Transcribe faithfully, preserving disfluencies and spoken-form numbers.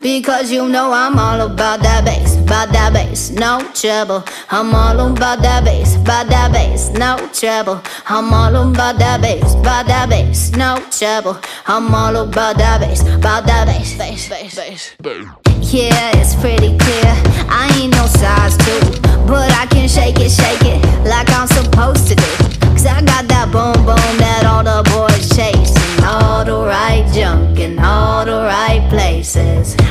Because you know I'm all about that bass, about that bass, no trouble. I'm all about that bass, about that bass, no trouble. I'm all about that bass, about that bass, no trouble. I'm all about that bass, about that bass, bass, bass, bass. Yeah, it's pretty clear, I ain't no size two, but I can shake it, shake it like I'm supposed to do.